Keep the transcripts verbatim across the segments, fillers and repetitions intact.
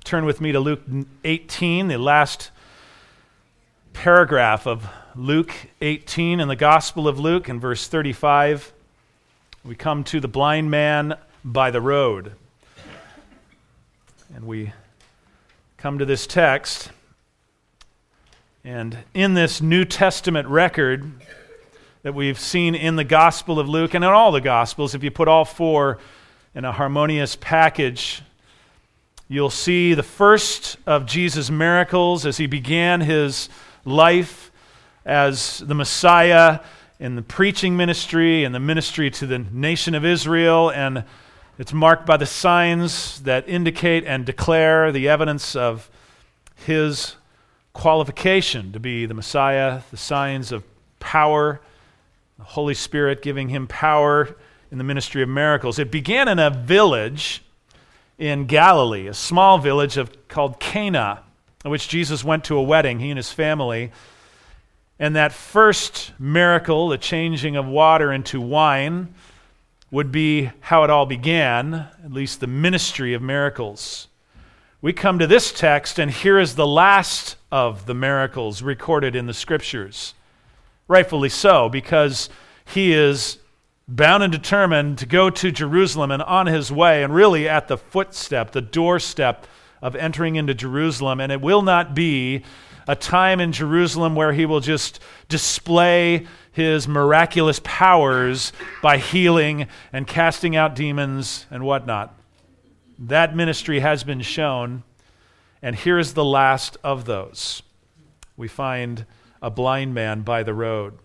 Turn with me to Luke eighteen, the last paragraph of Luke eighteen in the Gospel of Luke, in verse thirty-five. We come to the blind man by the road. And we come to this text. And in this New Testament record that we've seen in the Gospel of Luke and in all the Gospels, if you put all four in a harmonious package, you'll see the first of Jesus' miracles as he began his life as the Messiah in the preaching ministry and the ministry to the nation of Israel, and it's marked by the signs that indicate and declare the evidence of his qualification to be the Messiah, the signs of power, the Holy Spirit giving him power in the ministry of miracles. It began in a village in Galilee, a small village of, called Cana, in which Jesus went to a wedding, he and his family. And that first miracle, the changing of water into wine, would be how it all began, at least the ministry of miracles. We come to this text, and here is the last of the miracles recorded in the Scriptures. Rightfully so, because he is bound and determined to go to Jerusalem, and on his way, and really at the footstep, the doorstep of entering into Jerusalem. And it will not be a time in Jerusalem where he will just display his miraculous powers by healing and casting out demons and whatnot. That ministry has been shown, and here is the last of those. We find a blind man by the road.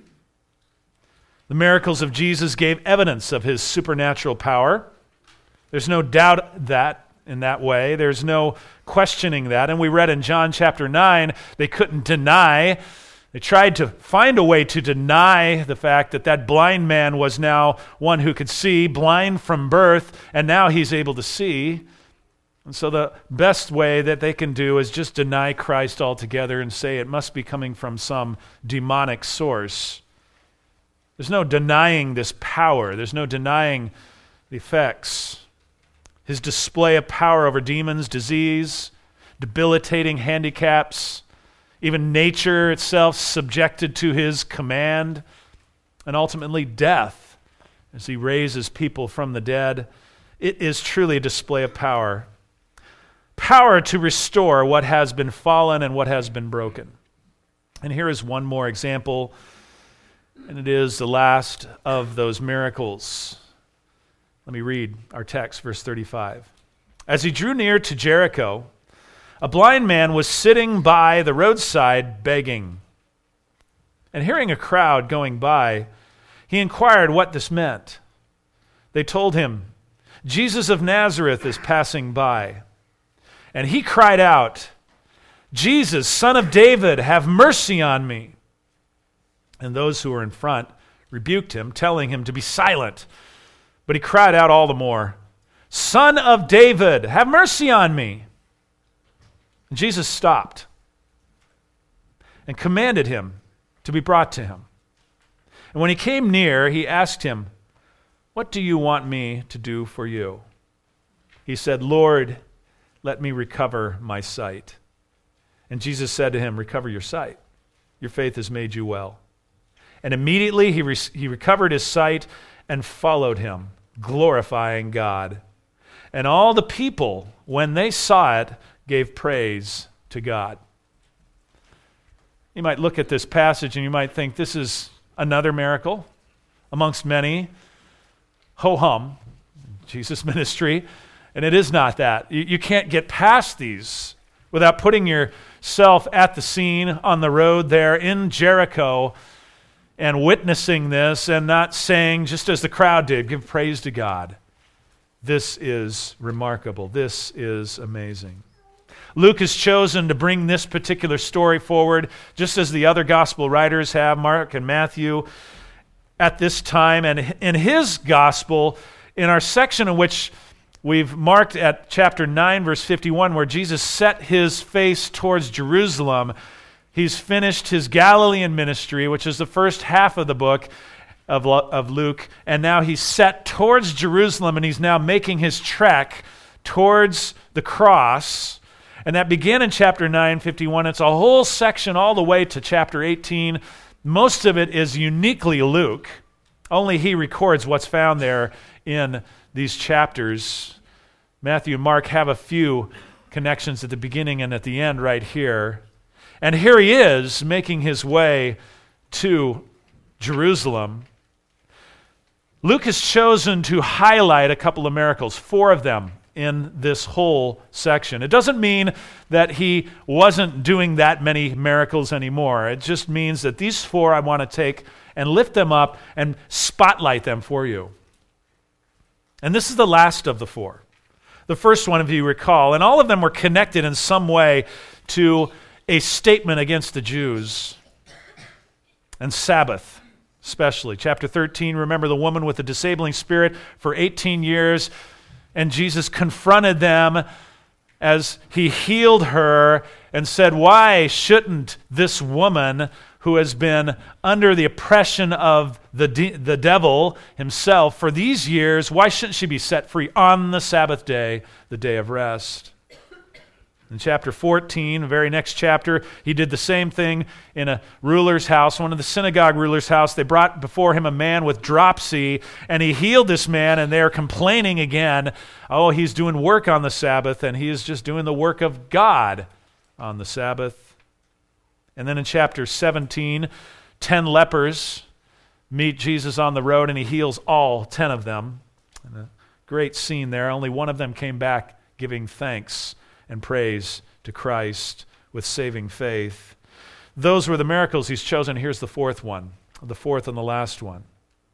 The miracles of Jesus gave evidence of his supernatural power. There's no doubt that in that way. There's no questioning that. And we read in John chapter nine, they couldn't deny. They tried to find a way to deny the fact that that blind man was now one who could see, blind from birth, and now he's able to see. And so the best way that they can do is just deny Christ altogether and say it must be coming from some demonic source. There's no denying this power. There's no denying the effects. His display of power over demons, disease, debilitating handicaps, even nature itself subjected to his command, and ultimately death as he raises people from the dead. It is truly a display of power. Power to restore what has been fallen and what has been broken. And here is one more example, and it is the last of those miracles. Let me read our text, verse thirty-five. As he drew near to Jericho, a blind man was sitting by the roadside begging. And hearing a crowd going by, he inquired what this meant. They told him, Jesus of Nazareth is passing by. And he cried out, Jesus, Son of David, have mercy on me. And those who were in front rebuked him, telling him to be silent. But he cried out all the more, Son of David, have mercy on me. And Jesus stopped and commanded him to be brought to him. And when he came near, he asked him, What do you want me to do for you? He said, Lord, let me recover my sight. And Jesus said to him, Recover your sight. Your faith has made you well. And immediately he, re- he recovered his sight and followed him, glorifying God. And all the people, when they saw it, gave praise to God. You might look at this passage and you might think this is another miracle amongst many. Ho-hum, Jesus' ministry. And it is not that. You, you can't get past these without putting yourself at the scene on the road there in Jericho and witnessing this and not saying, just as the crowd did, give praise to God. This is remarkable. This is amazing. Luke has chosen to bring this particular story forward, just as the other gospel writers have, Mark and Matthew, at this time. And in his gospel, in our section in which we've marked at chapter nine, verse fifty-one, where Jesus set his face towards Jerusalem, he's finished his Galilean ministry, which is the first half of the book of, of Luke, and now he's set towards Jerusalem, and he's now making his trek towards the cross. And that began in chapter nine fifty-one. It's a whole section all the way to chapter eighteen. Most of it is uniquely Luke. Only he records what's found there in these chapters. Matthew and Mark have a few connections at the beginning and at the end right here. And here he is making his way to Jerusalem. Luke has chosen to highlight a couple of miracles, four of them in this whole section. It doesn't mean that he wasn't doing that many miracles anymore. It just means that these four I want to take and lift them up and spotlight them for you. And this is the last of the four. The first one, if you recall, and all of them were connected in some way to a statement against the Jews and Sabbath, especially. Chapter thirteen, remember the woman with the disabling spirit for eighteen years, and Jesus confronted them as he healed her and said, why shouldn't this woman who has been under the oppression of the, de- the devil himself for these years, why shouldn't she be set free on the Sabbath day, the day of rest? In chapter fourteen, the very next chapter, he did the same thing in a ruler's house, one of the synagogue ruler's house. They brought before him a man with dropsy, and he healed this man, and they're complaining again, oh, he's doing work on the Sabbath, and he is just doing the work of God on the Sabbath. And then in chapter seventeen, ten lepers meet Jesus on the road, and he heals all ten of them. And a great scene there. Only one of them came back giving thanks and praise to Christ with saving faith. Those were the miracles he's chosen. Here's the fourth one, the fourth and the last one.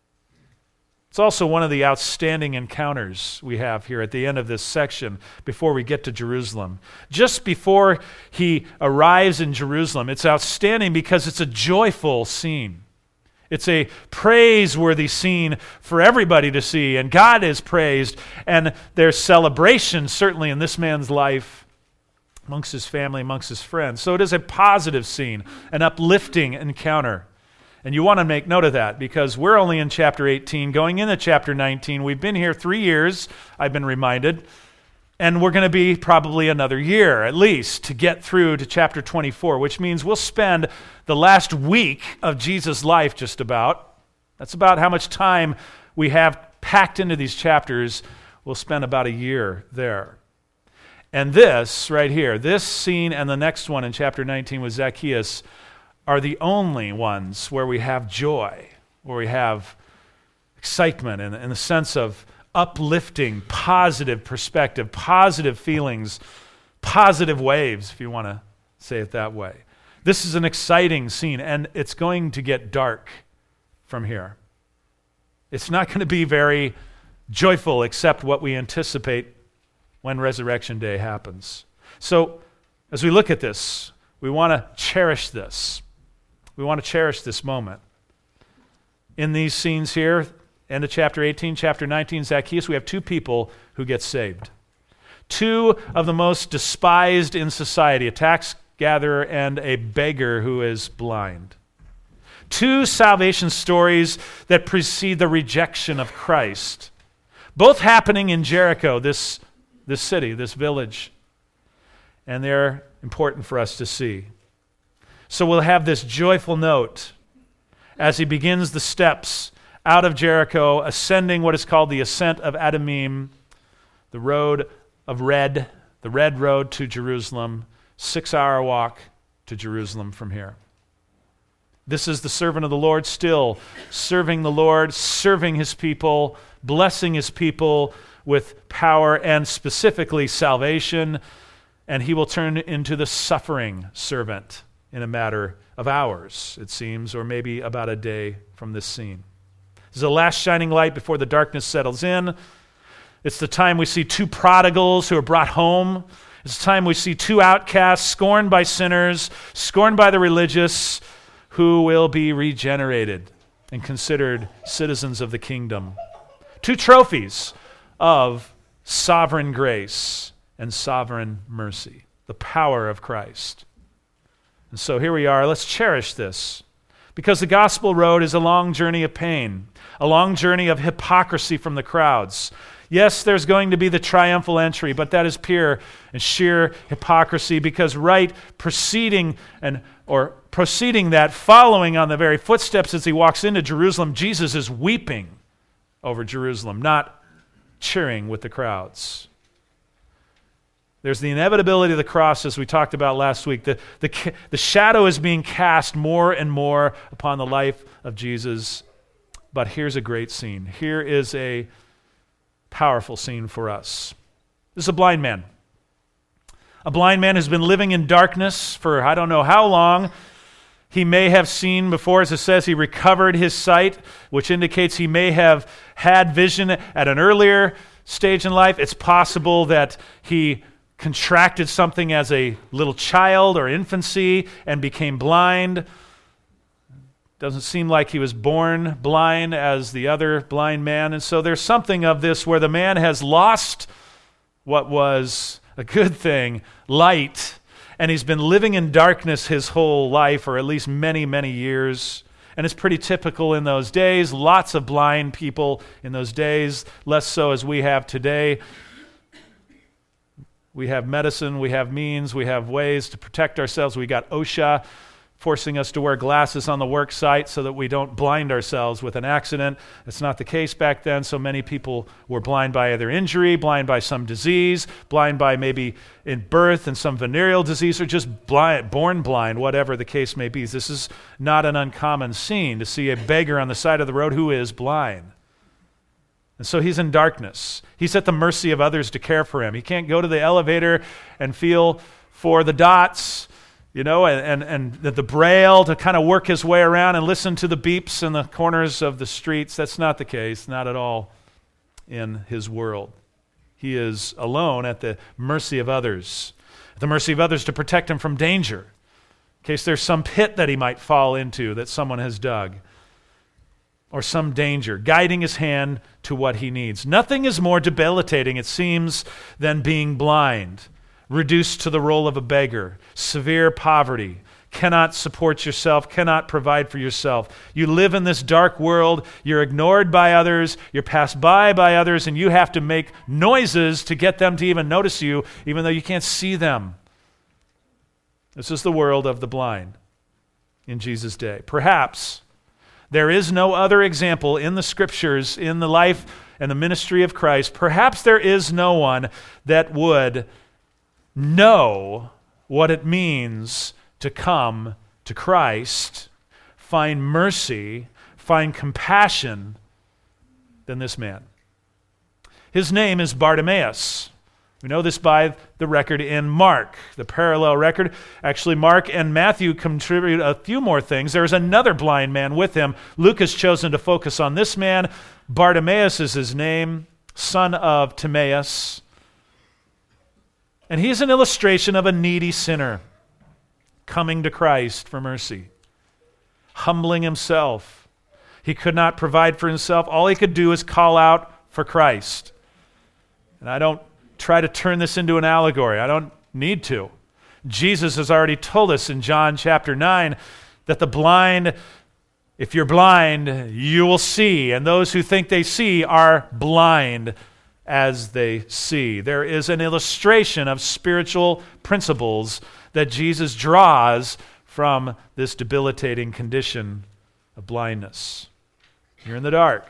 It's also one of the outstanding encounters we have here at the end of this section before we get to Jerusalem. Just before he arrives in Jerusalem, it's outstanding because it's a joyful scene. It's a praiseworthy scene for everybody to see, and God is praised, and there's celebration, certainly in this man's life, amongst his family, amongst his friends. So it is a positive scene, an uplifting encounter. And you want to make note of that because we're only in chapter eighteen, going into chapter nineteen. We've been here three years, I've been reminded, and we're going to be probably another year at least to get through to chapter twenty-four, which means we'll spend the last week of Jesus' life just about. That's about how much time we have packed into these chapters. We'll spend about a year there. And this right here, this scene and the next one in chapter nineteen with Zacchaeus are the only ones where we have joy, where we have excitement in, in the sense of uplifting, positive perspective, positive feelings, positive waves, if you want to say it that way. This is an exciting scene, and it's going to get dark from here. It's not going to be very joyful except what we anticipate when Resurrection Day happens. So, as we look at this, we want to cherish this. We want to cherish this moment. In these scenes here, end of chapter eighteen, chapter nineteen, Zacchaeus, we have two people who get saved. Two of the most despised in society, a tax gatherer and a beggar who is blind. Two salvation stories that precede the rejection of Christ. Both happening in Jericho, this, this city, this village. And they're important for us to see. So we'll have this joyful note as he begins the steps out of Jericho, ascending what is called the ascent of Adumim, the road of red, the red road to Jerusalem, six-hour walk to Jerusalem from here. This is the servant of the Lord still serving the Lord, serving his people, blessing his people with power and specifically salvation, and he will turn into the suffering servant in a matter of hours, it seems, or maybe about a day from this scene. This is the last shining light before the darkness settles in. It's the time we see two prodigals who are brought home. It's the time we see two outcasts scorned by sinners, scorned by the religious, who will be regenerated and considered citizens of the kingdom. Two trophies of sovereign grace and sovereign mercy, the power of Christ. And so here we are. Let's cherish this, because the gospel road is a long journey of pain, a long journey of hypocrisy from the crowds. Yes, there's going to be the triumphal entry, but that is pure and sheer hypocrisy, because right preceding and or proceeding that, following on the very footsteps as he walks into Jerusalem, Jesus is weeping over Jerusalem, not cheering with the crowds. There's the inevitability of the cross, as we talked about last week. The, the, the shadow is being cast more and more upon the life of Jesus. But here's a great scene. Here is a powerful scene for us. This is a blind man. A blind man who's been living in darkness for I don't know how long. He may have seen before, as it says, he recovered his sight, which indicates he may have had vision at an earlier stage in life. It's possible that he contracted something as a little child or infancy and became blind. Doesn't seem like he was born blind as the other blind man. And so there's something of this where the man has lost what was a good thing, light, and he's been living in darkness his whole life, or at least many, many years. And it's pretty typical in those days. Lots of blind people in those days, less so as we have today. We have medicine, we have means, we have ways to protect ourselves. We got OSHA forcing us to wear glasses on the work site so that we don't blind ourselves with an accident. That's not the case back then. So many people were blind by either injury, blind by some disease, blind by maybe in birth and some venereal disease, or just blind, born blind, whatever the case may be. This is not an uncommon scene to see a beggar on the side of the road who is blind. And so he's in darkness. He's at the mercy of others to care for him. He can't go to the elevator and feel for the dots, you know, and, and, and the, the braille to kind of work his way around and listen to the beeps in the corners of the streets. That's not the case, not at all in his world. He is alone at the mercy of others, at the mercy of others to protect him from danger, in case there's some pit that he might fall into that someone has dug, or some danger, guiding his hand to what he needs. Nothing is more debilitating, it seems, than being blind, reduced to the role of a beggar, severe poverty, cannot support yourself, cannot provide for yourself. You live in this dark world, you're ignored by others, you're passed by by others, and you have to make noises to get them to even notice you, even though you can't see them. This is the world of the blind in Jesus' day. Perhaps there is no other example in the Scriptures, in the life and the ministry of Christ. Perhaps there is no one that would know what it means to come to Christ, find mercy, find compassion than this man. His name is Bartimaeus. We know this by the record in Mark, the parallel record. Actually, Mark and Matthew contribute a few more things. There's another blind man with him. Luke has chosen to focus on this man. Bartimaeus is his name, son of Timaeus. And he's an illustration of a needy sinner coming to Christ for mercy, humbling himself. He could not provide for himself. All he could do is call out for Christ. And I don't try to turn this into an allegory. I don't need to. Jesus has already told us in John chapter nine that the blind, if you're blind, you will see. And those who think they see are blind as they see. There is an illustration of spiritual principles that Jesus draws from this debilitating condition of blindness. You're in the dark.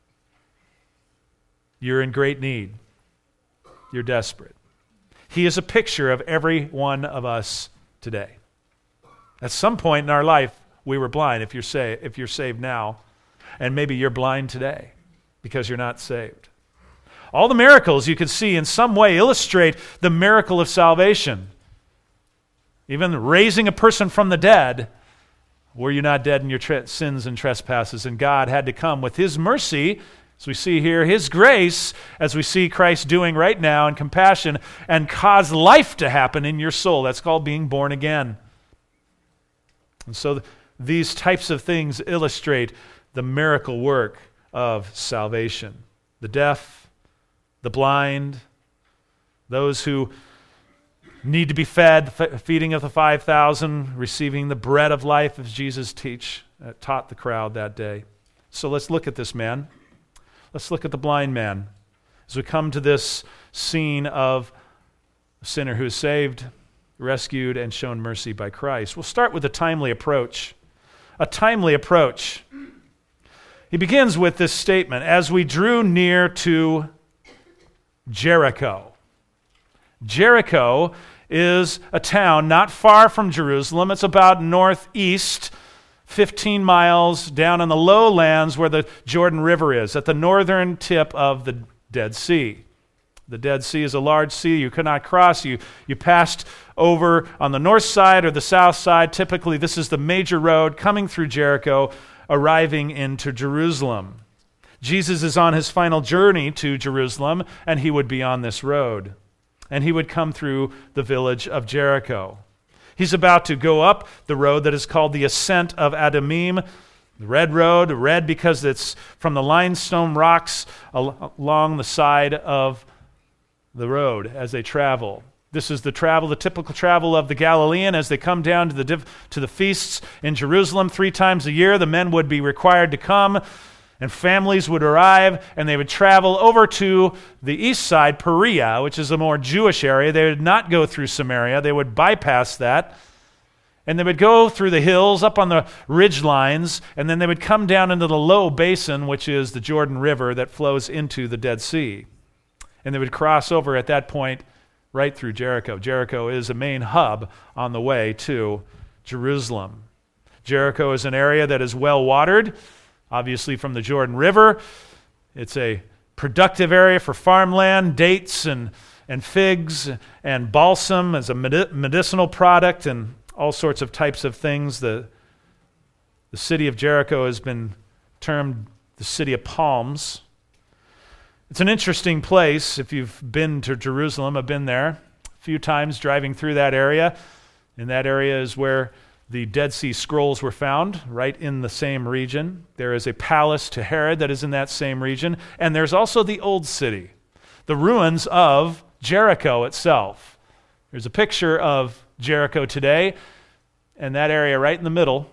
You're in great need. You're desperate. He is a picture of every one of us today. At some point in our life, we were blind, if you're, sa- if you're saved now, and maybe you're blind today because you're not saved. All the miracles you could see in some way illustrate the miracle of salvation. Even raising a person from the dead, were you not dead in your tre- sins and trespasses? And God had to come with His mercy, as we see here, His grace, as we see Christ doing right now, and compassion, and cause life to happen in your soul. That's called being born again. And so th- these types of things illustrate the miracle work of salvation. The deaf, the blind, those who need to be fed, f- feeding of the five thousand, receiving the bread of life, as Jesus teach, uh, taught the crowd that day. So let's look at this man. Let's look at the blind man as we come to this scene of a sinner who is saved, rescued, and shown mercy by Christ. We'll start with a timely approach. A timely approach. He begins with this statement, as we drew near to Jericho. Jericho is a town not far from Jerusalem. It's about northeast, fifteen miles down in the lowlands where the Jordan River is, at the northern tip of the Dead Sea. The Dead Sea is a large sea you could not cross. You, you passed over on the north side or the south side. Typically, this is the major road coming through Jericho, arriving into Jerusalem. Jesus is on his final journey to Jerusalem, and he would be on this road. And he would come through the village of Jericho. He's about to go up the road that is called the Ascent of Adumim, the red road, red because it's from the limestone rocks al- along the side of the road as they travel. This is the travel, the typical travel of the Galilean as they come down to the div- to the feasts in Jerusalem three times a year. The men would be required to come, and families would arrive, and they would travel over to the east side, Perea, which is a more Jewish area. They would not go through Samaria. They would bypass that, and they would go through the hills, up on the ridge lines, and then they would come down into the low basin, which is the Jordan River that flows into the Dead Sea. And they would cross over at that point right through Jericho. Jericho is a main hub on the way to Jerusalem. Jericho is an area that is well watered, obviously from the Jordan River. It's a productive area for farmland, dates and, and figs and balsam as a medicinal product and all sorts of types of things. The, the city of Jericho has been termed the city of palms. It's an interesting place. If you've been to Jerusalem, I've been there a few times driving through that area. And that area is where the Dead Sea Scrolls were found, right in the same region. There is a palace to Herod that is in that same region. And there's also the old city, the ruins of Jericho itself. There's a picture of Jericho today, and that area right in the middle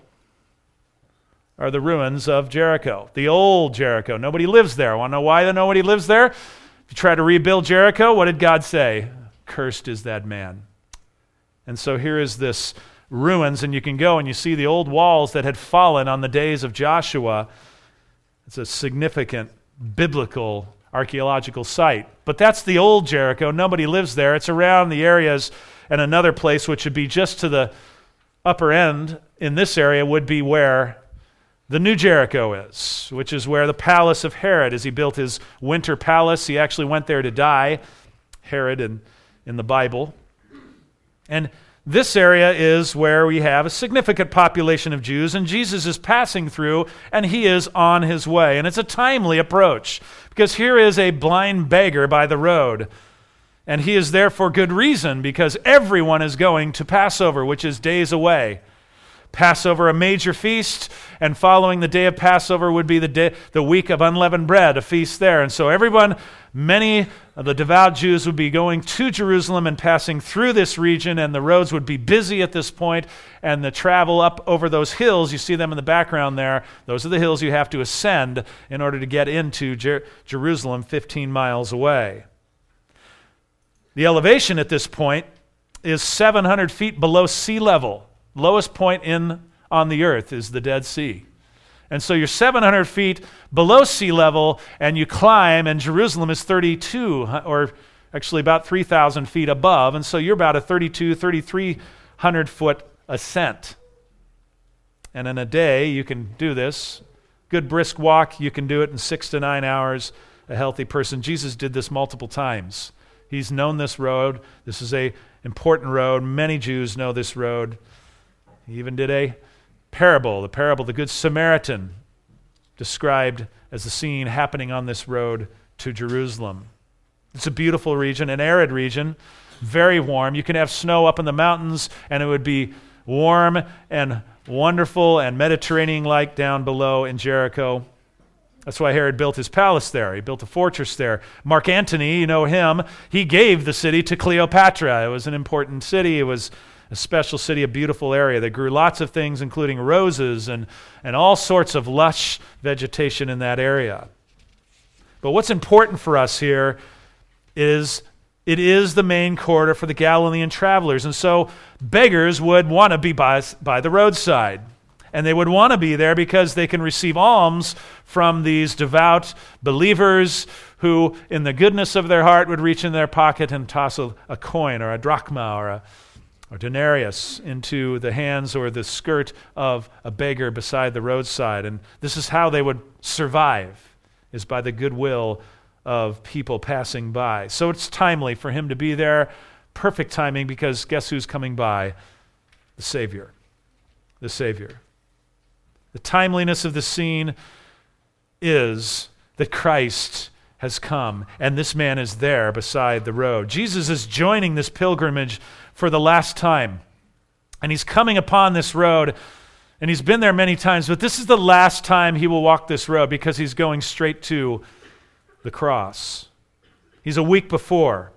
are the ruins of Jericho, the old Jericho. Nobody lives there. Want to know why nobody lives there? If you try to rebuild Jericho, what did God say? Cursed is that man. And so here is this ruins, and you can go and you see the old walls that had fallen on the days of Joshua. It's a significant biblical archaeological site. But that's the old Jericho. Nobody lives there. It's around the areas, and another place which would be just to the upper end in this area would be where the new Jericho is, which is where the palace of Herod, as he built his winter palace, he actually went there to die, Herod in, in the Bible. And this area is where we have a significant population of Jews, and Jesus is passing through, and he is on his way. And it's a timely approach, because here is a blind beggar by the road, and he is there for good reason, because everyone is going to Passover, which is days away. Passover, a major feast, and following the day of Passover would be the day, the week of unleavened bread, a feast there. And so everyone, many of the devout Jews would be going to Jerusalem and passing through this region, and the roads would be busy at this point, and the travel up over those hills, you see them in the background there, those are the hills you have to ascend in order to get into Jer- Jerusalem fifteen miles away. The elevation at this point is seven hundred feet below sea level. Lowest point in on the earth is the Dead Sea. And so you're seven hundred feet below sea level, and you climb, and Jerusalem is thirty-two, or actually about three thousand feet above, and so you're about a thirty-two, thirty-three hundred foot ascent. And in a day, you can do this. Good brisk walk, you can do it in six to nine hours, a healthy person. Jesus did this multiple times. He's known this road. This is a important road. Many Jews know this road. He even did a parable, the parable of the Good Samaritan, described as the scene happening on this road to Jerusalem. It's a beautiful region, an arid region, very warm. You can have snow up in the mountains, and it would be warm and wonderful and Mediterranean-like down below in Jericho. That's why Herod built his palace there. He built a fortress there. Mark Antony, you know him, he gave the city to Cleopatra. It was an important city. It was a special city, a beautiful area that grew lots of things, including roses and, and all sorts of lush vegetation in that area. But what's important for us here is it is the main corridor for the Galilean travelers. And so beggars would want to be by, by the roadside. And they would want to be there because they can receive alms from these devout believers who, in the goodness of their heart, would reach in their pocket and toss a, a coin or a drachma or a or denarius into the hands or the skirt of a beggar beside the roadside. And this is how they would survive, is by the goodwill of people passing by. So it's timely for him to be there. Perfect timing, because guess who's coming by? The Savior. The Savior. The timeliness of the scene is that Christ has come, and this man is there beside the road. Jesus is joining this pilgrimage for the last time, and he's coming upon this road, and he's been there many times, but this is the last time he will walk this road because he's going straight to the cross. He's a week before,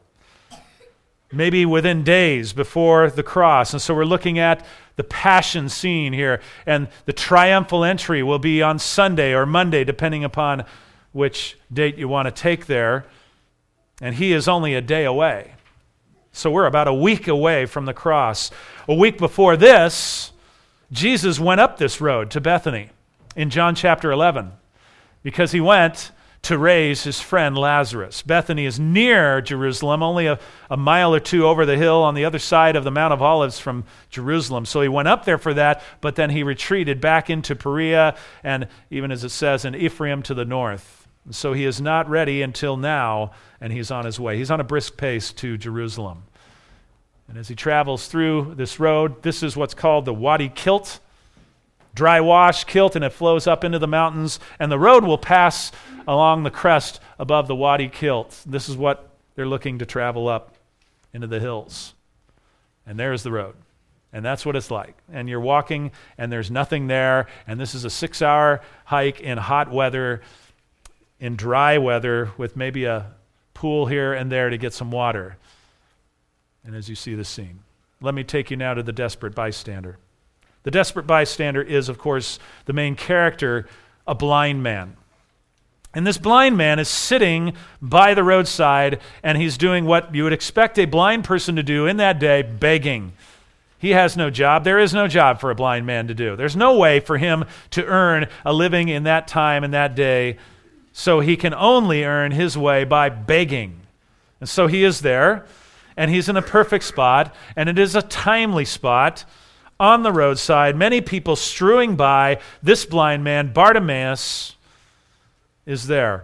maybe within days before the cross, and so we're looking at the passion scene here, and the triumphal entry will be on Sunday or Monday, depending upon which date you want to take there, and he is only a day away. So we're about a week away from the cross. A week before this, Jesus went up this road to Bethany in John chapter eleven because he went to raise his friend Lazarus. Bethany is near Jerusalem, only a, a mile or two over the hill on the other side of the Mount of Olives from Jerusalem. So he went up there for that, but then he retreated back into Perea and, even as it says, in Ephraim to the north. So he is not ready until now, and he's on his way. He's on a brisk pace to Jerusalem. And as he travels through this road, this is what's called the Wadi Kilt, dry wash kilt, and it flows up into the mountains, and the road will pass along the crest above the Wadi Kilt. This is what they're looking to travel up into the hills. And there's the road. And that's what it's like. And you're walking, and there's nothing there, and this is a six-hour hike in hot weather, in dry weather, with maybe a pool here and there to get some water. And as you see the scene, let me take you now to the desperate bystander. The desperate bystander is, of course, the main character, a blind man. And this blind man is sitting by the roadside, and he's doing what you would expect a blind person to do in that day, begging. He has no job. There is no job for a blind man to do. There's no way for him to earn a living in that time and that day, so he can only earn his way by begging. And so he is there, and he's in a perfect spot, and it is a timely spot on the roadside. Many people strewing by. This blind man, Bartimaeus, is there.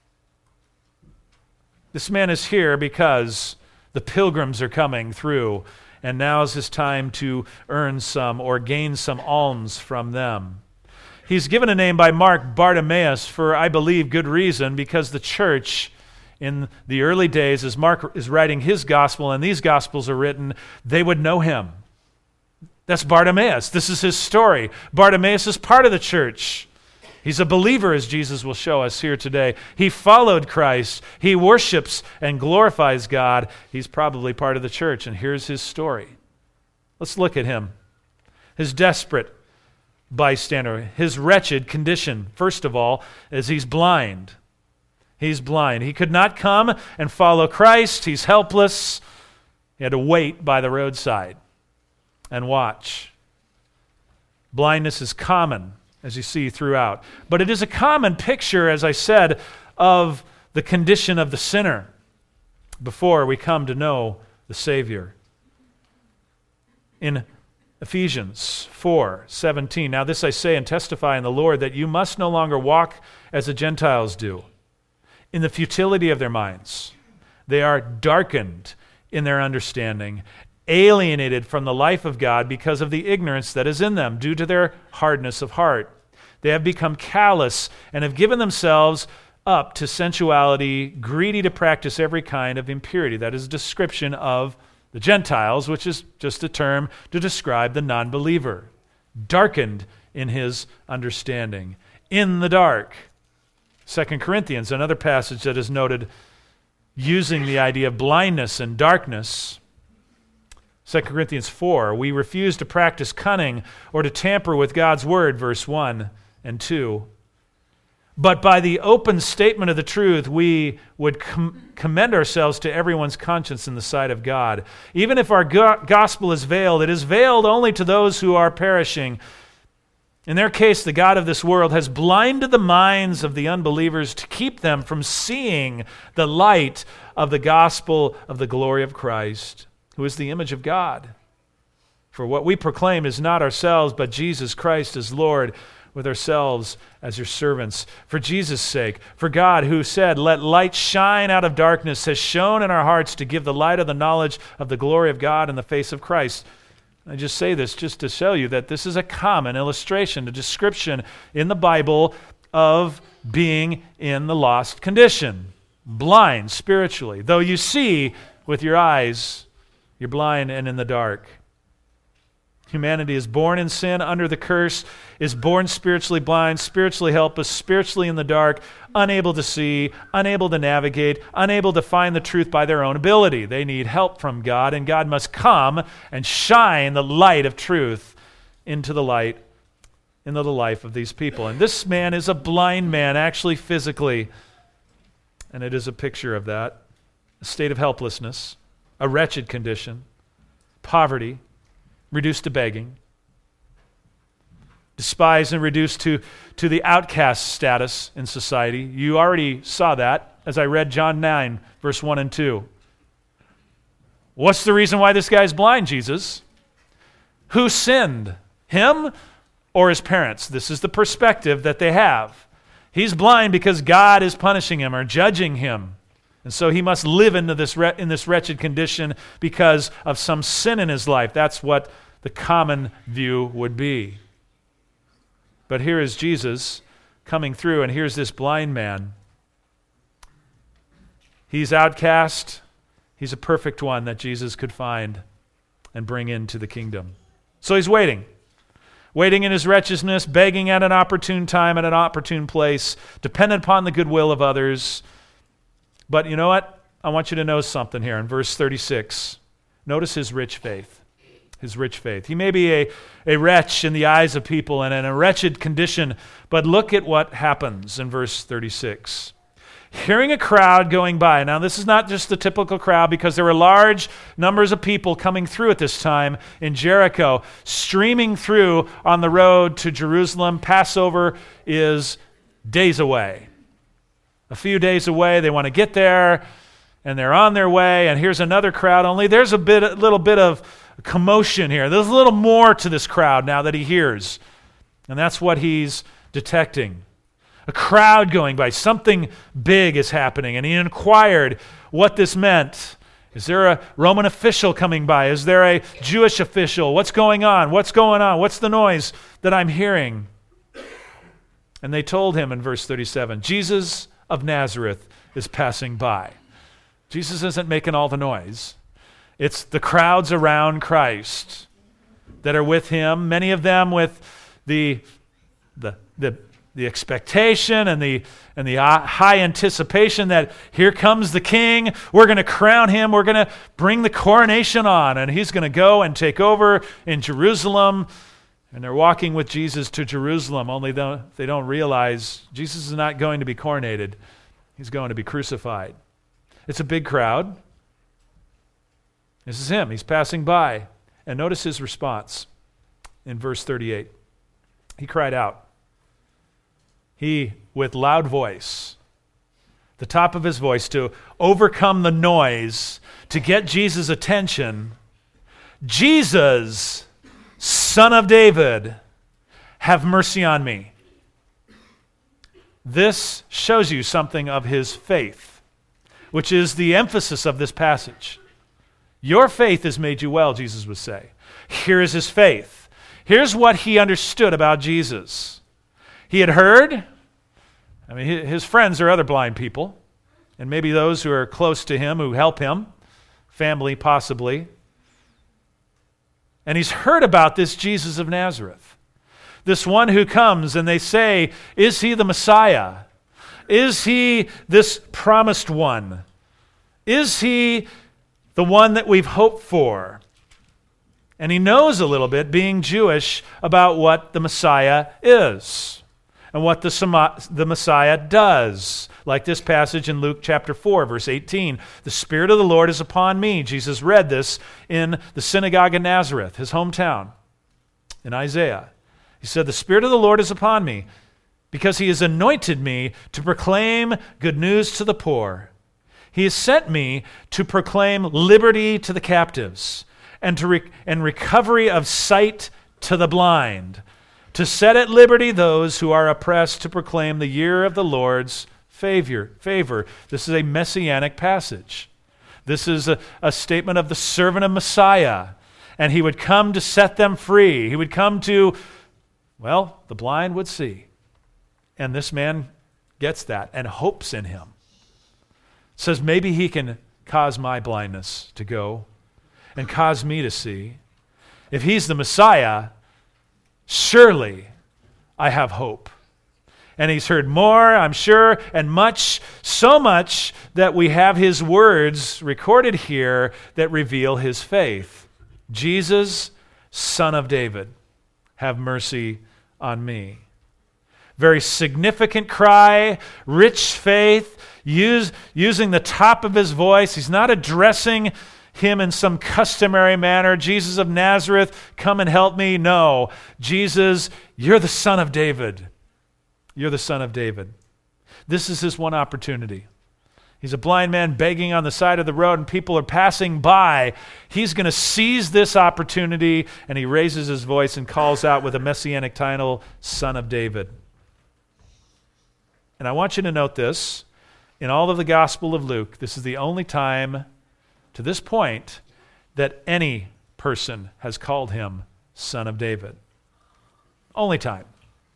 This man is here because the pilgrims are coming through, and now is his time to earn some or gain some alms from them. He's given a name by Mark, Bartimaeus, for, I believe, good reason, because the church in the early days, as Mark is writing his gospel, and these gospels are written, they would know him. That's Bartimaeus. This is his story. Bartimaeus is part of the church. He's a believer, as Jesus will show us here today. He followed Christ. He worships and glorifies God. He's probably part of the church, and here's his story. Let's look at him. His desperate bystander, his wretched condition, first of all, is he's blind. He's blind. He could not come and follow Christ. He's helpless. He had to wait by the roadside and watch. Blindness is common, as you see throughout. But it is a common picture, as I said, of the condition of the sinner before we come to know the Savior. In Ephesians four seventeen, now this I say and testify in the Lord, that you must no longer walk as the Gentiles do, in the futility of their minds. They are darkened in their understanding, alienated from the life of God because of the ignorance that is in them, due to their hardness of heart. They have become callous and have given themselves up to sensuality, greedy to practice every kind of impurity. That is a description of the Gentiles, which is just a term to describe the non-believer. Darkened in his understanding. In the dark. Second Corinthians, another passage that is noted using the idea of blindness and darkness. Second Corinthians four, we refuse to practice cunning or to tamper with God's word, verse one and two. but by the open statement of the truth, we would com- commend ourselves to everyone's conscience in the sight of God. Even if our go- gospel is veiled, it is veiled only to those who are perishing. In their case, the God of this world has blinded the minds of the unbelievers to keep them from seeing the light of the gospel of the glory of Christ, who is the image of God. For what we proclaim is not ourselves, but Jesus Christ as Lord, with ourselves as your servants. For Jesus' sake, for God, who said, "Let light shine out of darkness," has shone in our hearts to give the light of the knowledge of the glory of God in the face of Christ. I just say this just to show you that this is a common illustration, a description in the Bible of being in the lost condition, blind spiritually. Though you see with your eyes, you're blind and in the dark. Humanity is born in sin, under the curse, is born spiritually blind, spiritually helpless, spiritually in the dark, unable to see, unable to navigate, unable to find the truth by their own ability. They need help from God, and God must come and shine the light of truth into the light, into the life of these people. And this man is a blind man, actually physically, and it is a picture of that, a state of helplessness, a wretched condition, poverty, reduced to begging, despised and reduced to, to the outcast status in society. You already saw that as I read John nine, verse one and two. What's the reason why this guy's blind, Jesus? Who sinned, him or his parents? This is the perspective that they have. He's blind because God is punishing him or judging him. And so he must live into this re- in this wretched condition because of some sin in his life. That's what the common view would be. But here is Jesus coming through, and here's this blind man. He's outcast. He's a perfect one that Jesus could find and bring into the kingdom. So he's waiting. Waiting in his wretchedness, begging at an opportune time, at an opportune place, dependent upon the goodwill of others. But you know what? I want you to know something here in verse thirty-six. Notice his rich faith. His rich faith. He may be a, a wretch in the eyes of people and in a wretched condition, but look at what happens in verse thirty-six. Hearing a crowd going by. Now, this is not just the typical crowd because there were large numbers of people coming through at this time in Jericho, streaming through on the road to Jerusalem. Passover is days away. A few days away, they want to get there, and they're on their way, and here's another crowd, only there's a bit, a little bit of commotion here. There's a little more to this crowd now that he hears, and that's what he's detecting. A crowd going by, something big is happening, and he inquired what this meant. Is there a Roman official coming by? Is there a Jewish official? What's going on? What's going on? What's the noise that I'm hearing? And they told him in verse thirty-seven, Jesus of Nazareth is passing by. Jesus isn't making all the noise. It's the crowds around Christ that are with him, many of them with the the the, the expectation and the and the high anticipation that here comes the king. We're going to crown him. We're going to bring the coronation on, and he's going to go and take over in Jerusalem. And they're walking with Jesus to Jerusalem, only they don't realize Jesus is not going to be coronated. He's going to be crucified. It's a big crowd. This is him. He's passing by. And notice his response in verse thirty-eight. He cried out. He, with loud voice, the top of his voice, to overcome the noise, to get Jesus' attention, Jesus, Son of David, have mercy on me. This shows you something of his faith, which is the emphasis of this passage. Your faith has made you well, Jesus would say. Here is his faith. Here's what he understood about Jesus. He had heard, I mean, his friends are other blind people, and maybe those who are close to him, who help him, family possibly. And he's heard about this Jesus of Nazareth, this one who comes and they say, is he the Messiah? Is he this promised one? Is he the one that we've hoped for? And he knows a little bit, being Jewish, about what the Messiah is. and what the, Sama- the Messiah does. Like this passage in Luke chapter four, verse eighteen. The Spirit of the Lord is upon me. Jesus read this in the synagogue in Nazareth, his hometown, in Isaiah. He said, the Spirit of the Lord is upon me, because he has anointed me to proclaim good news to the poor. He has sent me to proclaim liberty to the captives and to re- and recovery of sight to the blind, to set at liberty those who are oppressed, to proclaim the year of the Lord's favor. favor. This is a messianic passage. This is a, a statement of the servant of Messiah, and he would come to set them free. He would come to, well, the blind would see. And this man gets that and hopes in him. Says maybe he can cause my blindness to go and cause me to see. If he's the Messiah, surely I have hope. And he's heard more, I'm sure, and much, so much that we have his words recorded here that reveal his faith. Jesus, Son of David, have mercy on me. Very significant cry, rich faith, use, using the top of his voice. He's not addressing him in some customary manner. Jesus of Nazareth, come and help me. No, Jesus, you're the Son of David. You're the Son of David. This is his one opportunity. He's a blind man begging on the side of the road and people are passing by. He's going to seize this opportunity, and he raises his voice and calls out with a messianic title, Son of David. And I want you to note this. In all of the Gospel of Luke, this is the only time to this point that any person has called him Son of David. Only time.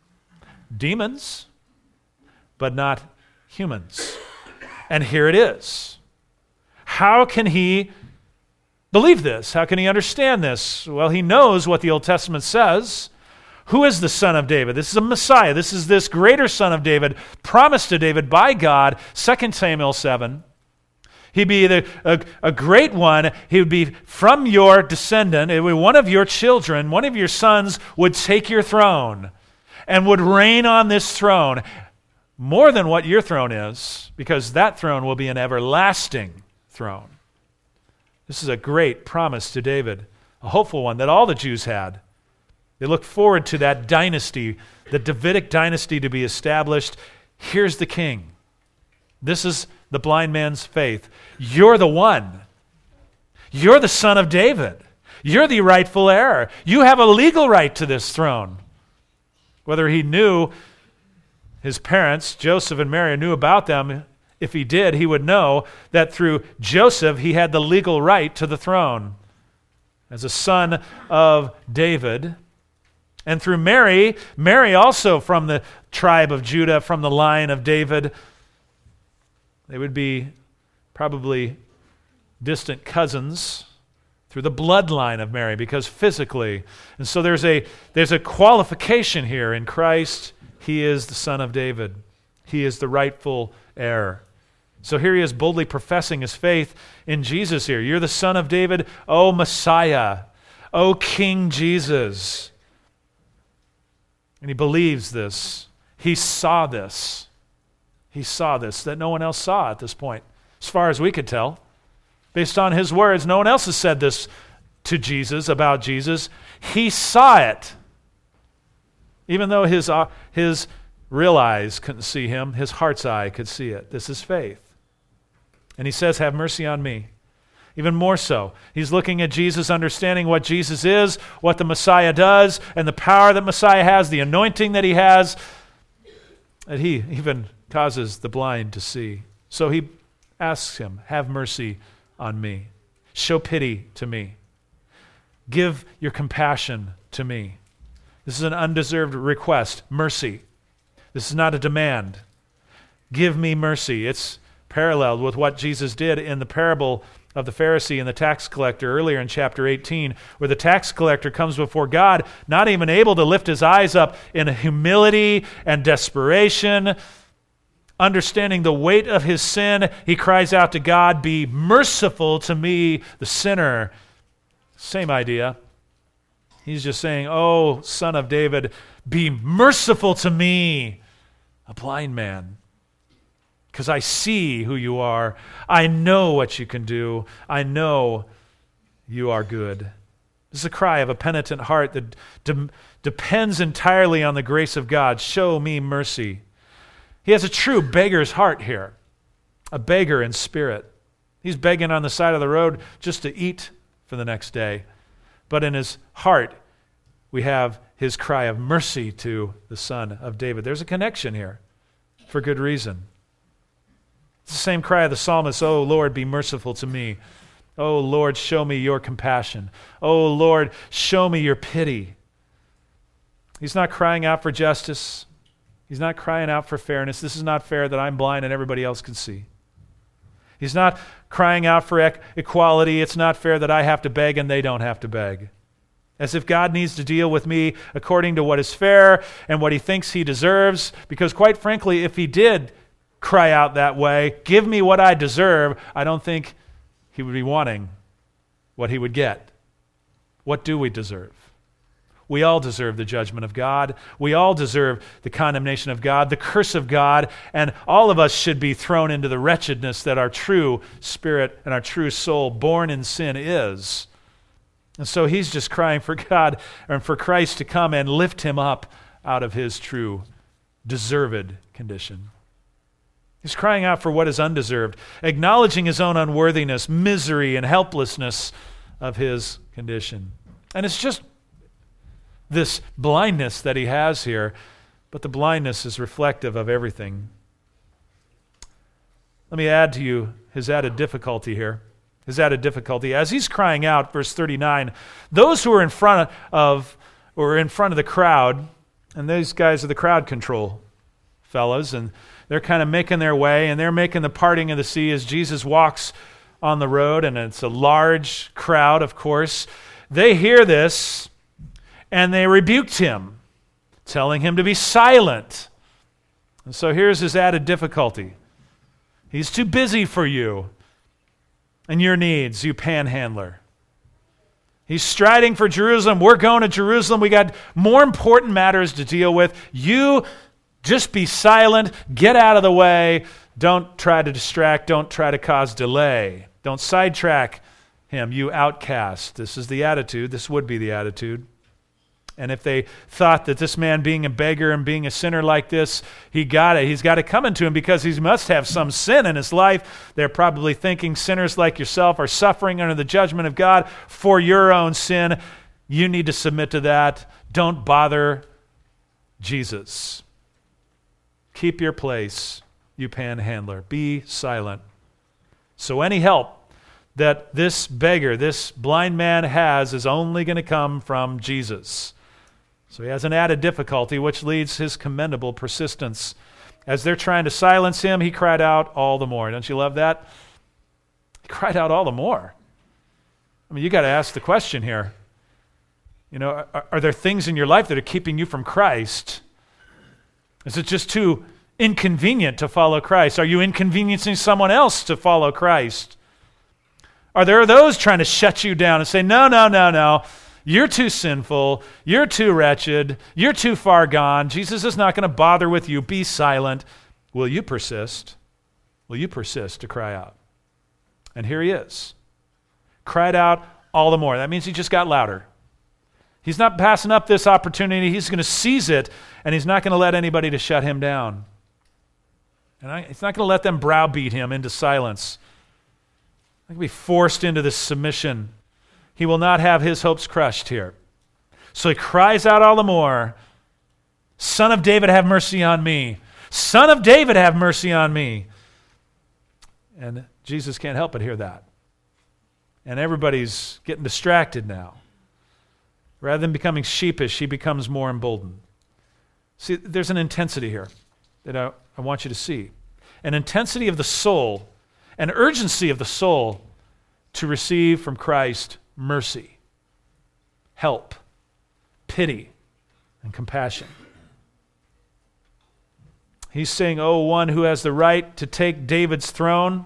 Demons, but not humans. And here it is. How can he believe this? How can he understand this? Well, he knows what the Old Testament says. Who is the Son of David? This is a Messiah. This is this greater Son of David promised to David by God, Second Samuel seven. He'd be the, a, a great one. He would be from your descendant. It would be one of your children, one of your sons would take your throne and would reign on this throne more than what your throne is, because that throne will be an everlasting throne. This is a great promise to David, a hopeful one that all the Jews had. They looked forward to that dynasty, the Davidic dynasty to be established. Here's the king. This is the blind man's faith. You're the one. You're the Son of David. You're the rightful heir. You have a legal right to this throne. Whether he knew his parents, Joseph and Mary, knew about them, if he did, he would know that through Joseph, he had the legal right to the throne as a son of David. And through Mary, Mary also from the tribe of Judah, from the line of David, they would be probably distant cousins through the bloodline of Mary, because physically. And so there's a there's a qualification here in Christ. He is the Son of David. He is the rightful heir. So here he is boldly professing his faith in Jesus here. You're the Son of David, O Messiah, O King Jesus. And he believes this. He saw this. He saw this that no one else saw at this point, as far as we could tell. Based on his words, no one else has said this to Jesus, about Jesus. He saw it. Even though his, uh, his real eyes couldn't see him, his heart's eye could see it. This is faith. And he says, have mercy on me. Even more so, he's looking at Jesus, understanding what Jesus is, what the Messiah does, and the power that Messiah has, the anointing that he has, that he even causes the blind to see. So he asks him, have mercy on me. Show pity to me. Give your compassion to me. This is an undeserved request, mercy. This is not a demand. Give me mercy. It's paralleled with what Jesus did in the parable of the Pharisee and the tax collector earlier in chapter eighteen, where the tax collector comes before God, not even able to lift his eyes up in humility and desperation. Understanding the weight of his sin, he cries out to God, be merciful to me, the sinner. Same idea. He's just saying, oh, Son of David, be merciful to me. a blind man, because I see who you are. I know what you can do. I know you are good. This is a cry of a penitent heart that de- depends entirely on the grace of God. Show me mercy. He has a true beggar's heart here, a beggar in spirit. He's begging on the side of the road just to eat for the next day. But in his heart, we have his cry of mercy to the Son of David. There's a connection here for good reason. It's the same cry of the psalmist, "Oh Lord, be merciful to me. Oh Lord, show me your compassion. Oh Lord, show me your pity." He's not crying out for justice. He's not crying out for fairness. This is not fair that I'm blind and everybody else can see. He's not crying out for e- equality. It's not fair that I have to beg and they don't have to beg. As if God needs to deal with me according to what is fair and what he thinks he deserves. Because quite frankly, if he did cry out that way, give me what I deserve, I don't think he would be wanting what he would get. What do we deserve? We all deserve the judgment of God. We all deserve the condemnation of God, the curse of God, and all of us should be thrown into the wretchedness that our true spirit and our true soul, born in sin, is. And so he's just crying for God and for Christ to come and lift him up out of his true, deserved condition. He's crying out for what is undeserved, acknowledging his own unworthiness, misery, and helplessness of his condition. And it's just this blindness that he has here, but the blindness is reflective of everything. Let me add to you his added difficulty here. His added difficulty. As he's crying out, verse thirty-nine, those who are in front of, or in front of the crowd, and these guys are the crowd control fellas, and they're kind of making their way, and they're making the parting of the sea as Jesus walks on the road, and it's a large crowd, of course. They hear this, and they rebuked him, telling him to be silent. And so here's his added difficulty. He's too busy for you and your needs, you panhandler. He's striding for Jerusalem. We're going to Jerusalem. We got more important matters to deal with. You just be silent. Get out of the way. Don't try to distract. Don't try to cause delay. Don't sidetrack him, you outcast. This is the attitude. This would be the attitude. And if they thought that this man being a beggar and being a sinner like this, he got it. He's got it coming to him because he must have some sin in his life. They're probably thinking sinners like yourself are suffering under the judgment of God for your own sin. You need to submit to that. Don't bother Jesus. Keep your place, you panhandler. Be silent. So any help that this beggar, this blind man has is only going to come from Jesus. So he has an added difficulty, which leads his commendable persistence. As they're trying to silence him, he cried out all the more. Don't you love that? He cried out all the more. I mean, you got to ask the question here. You know, are, are there things in your life that are keeping you from Christ? Is it just too inconvenient to follow Christ? Are you inconveniencing someone else to follow Christ? Are there those trying to shut you down and say, no, no, no, no, you're too sinful, you're too wretched, you're too far gone, Jesus is not going to bother with you, be silent. Will you persist? Will you persist to cry out? And here he is. Cried out all the more. That means he just got louder. He's not passing up this opportunity. He's going to seize it, and he's not going to let anybody to shut him down. And I, he's not going to let them browbeat him into silence. He's going to be forced into this submission. He will not have his hopes crushed here. So he cries out all the more, Son of David, have mercy on me. Son of David, have mercy on me. And Jesus can't help but hear that. And everybody's getting distracted now. Rather than becoming sheepish, he becomes more emboldened. See, there's an intensity here that I, I want you to see. An intensity of the soul, an urgency of the soul to receive from Christ mercy, help, pity, and compassion. He's saying, oh, one who has the right to take David's throne,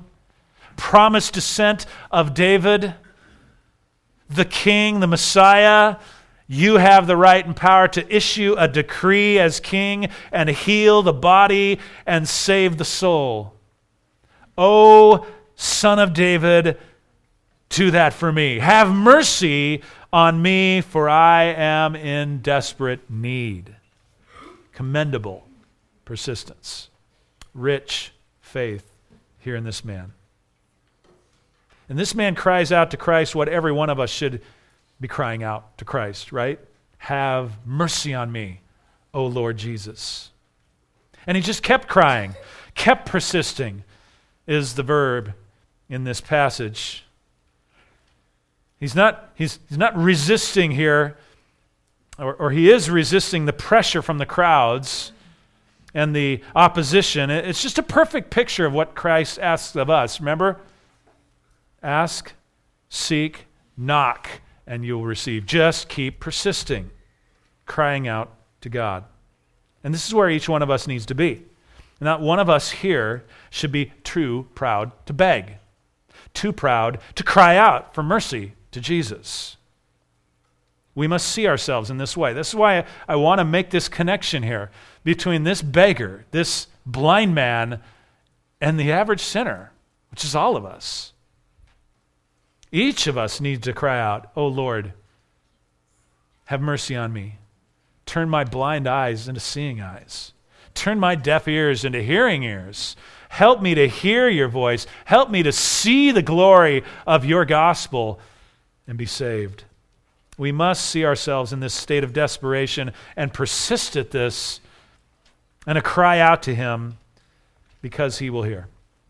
promised descent of David, the king, the Messiah, You have the right and power to issue a decree as king and heal the body and save the soul. O Son of David, do that for me. Have mercy on me, for I am in desperate need. Commendable persistence. Rich faith here in this man. And this man cries out to Christ what every one of us should be crying out to Christ, right? Have mercy on me, O Lord Jesus. And he just kept crying, kept persisting, is the verb in this passage. He's not, he's, he's not resisting here, or, or he is resisting the pressure from the crowds and the opposition. It's just a perfect picture of what Christ asks of us. Remember? Ask, seek, knock, and you'll receive. Just keep persisting, crying out to God. And this is where each one of us needs to be. Not one of us here should be too proud to beg, too proud to cry out for mercy to Jesus. We must see ourselves in this way. This is why I, I want to make this connection here between this beggar, this blind man, and the average sinner, which is all of us. Each of us needs to cry out, "Oh Lord, have mercy on me. Turn my blind eyes into seeing eyes. Turn my deaf ears into hearing ears. Help me to hear your voice. Help me to see the glory of your gospel and be saved." We must see ourselves in this state of desperation and persist at this and to cry out to him because he will hear.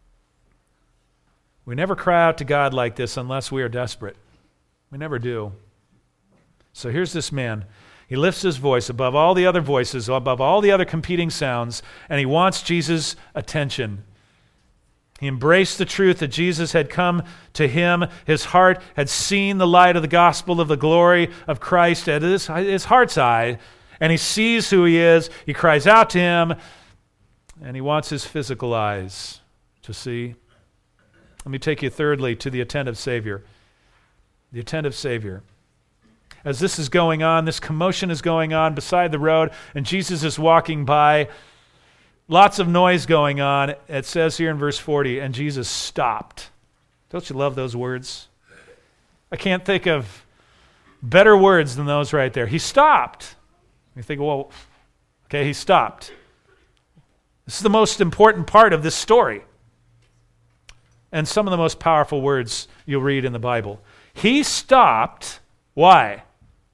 We never cry out to God like this unless we are desperate. We never do. So here's this man. He lifts his voice above all the other voices, above all the other competing sounds, and he wants Jesus' attention. He embraced the truth that Jesus had come to him. His heart had seen the light of the gospel of the glory of Christ at his, his heart's eye, and he sees who he is. He cries out to him, and he wants his physical eyes to see. Let me take you thirdly to the attentive Savior. The attentive Savior. As this is going on, this commotion is going on beside the road, and Jesus is walking by. Lots of noise going on. It says here in verse forty, and Jesus stopped. Don't you love those words? I can't think of better words than those right there. He stopped. You think, well, okay, he stopped. This is the most important part of this story. And some of the most powerful words you'll read in the Bible. He stopped. Why?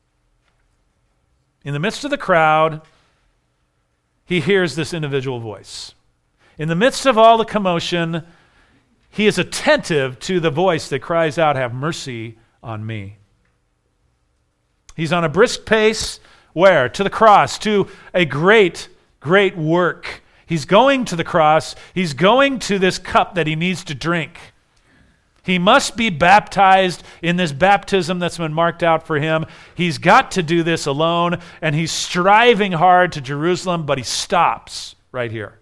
In the midst of the crowd, he hears this individual voice. In the midst of all the commotion, he is attentive to the voice that cries out, "Have mercy on me." He's on a brisk pace. Where? To the cross, to a great, great work. He's going to the cross. He's going to this cup that he needs to drink. He must be baptized in this baptism that's been marked out for him. He's got to do this alone, and he's striving hard to Jerusalem, but he stops right here.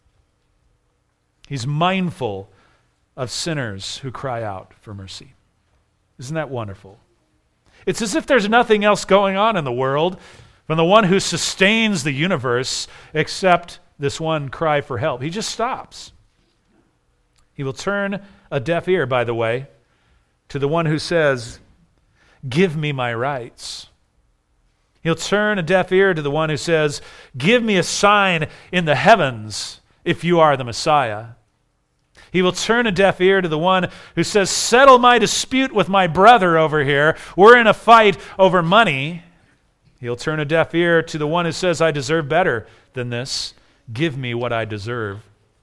He's mindful of sinners who cry out for mercy. Isn't that wonderful? It's as if there's nothing else going on in the world from the one who sustains the universe except this one cry for help. He just stops. He will turn a deaf ear, by the way, to the one who says, "Give me my rights." He'll turn a deaf ear to the one who says, "Give me a sign in the heavens if you are the Messiah." He will turn a deaf ear to the one who says, "Settle my dispute with my brother over here. We're in a fight over money." He'll turn a deaf ear to the one who says, "I deserve better than this. Give me what I deserve."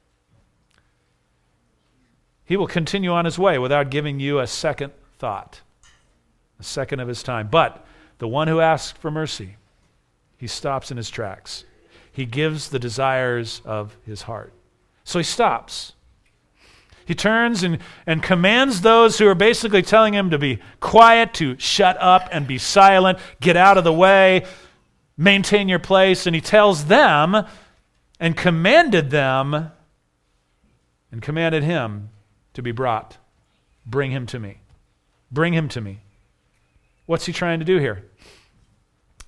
He will continue on his way without giving you a second thought, a second of his time. But the one who asks for mercy, he stops in his tracks. He gives the desires of his heart. So he stops. He turns and, and commands those who are basically telling him to be quiet, to shut up and be silent, get out of the way, maintain your place. And he tells them and commanded them and commanded him to be brought. Bring him to me. Bring him to me. What's he trying to do here?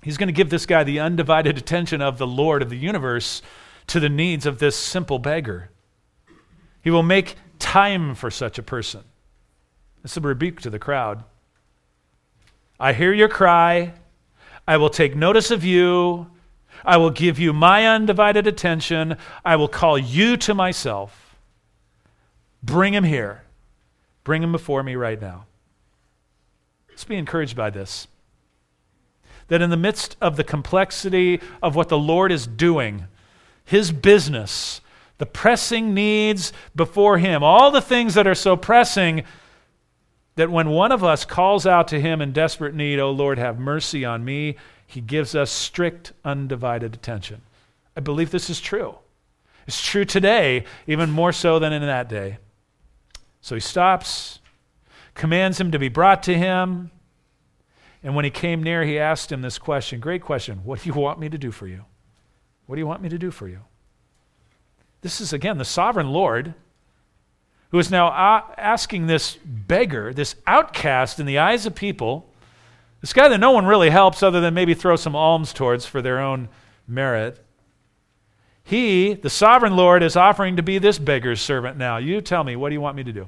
He's going to give this guy the undivided attention of the Lord of the universe to the needs of this simple beggar. He will make time for such a person. This is a rebuke to the crowd. I hear your cry. I will take notice of you. I will give you my undivided attention. I will call you to myself. Bring him here. Bring him before me right now. Let's be encouraged by this. That in the midst of the complexity of what the Lord is doing, his business, the pressing needs before him, all the things that are so pressing, that when one of us calls out to him in desperate need, "Oh Lord, have mercy on me," he gives us strict, undivided attention. I believe this is true. It's true today, even more so than in that day. So he stops, commands him to be brought to him, and when he came near, he asked him this question, great question, "What do you want me to do for you? What do you want me to do for you?" This is, again, the sovereign Lord who is now asking this beggar, this outcast in the eyes of people, this guy that no one really helps other than maybe throw some alms towards for their own merit. He, the sovereign Lord, is offering to be this beggar's servant now. You tell me, what do you want me to do?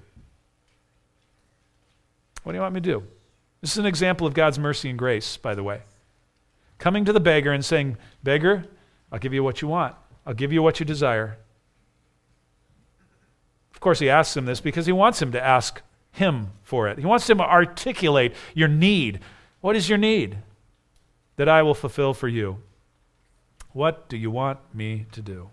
What do you want me to do? This is an example of God's mercy and grace, by the way. Coming to the beggar and saying, "Beggar, I'll give you what you want. I'll give you what you desire." Of course, he asks him this because he wants him to ask him for it. He wants him to articulate your need. What is your need that I will fulfill for you? What do you want me to do?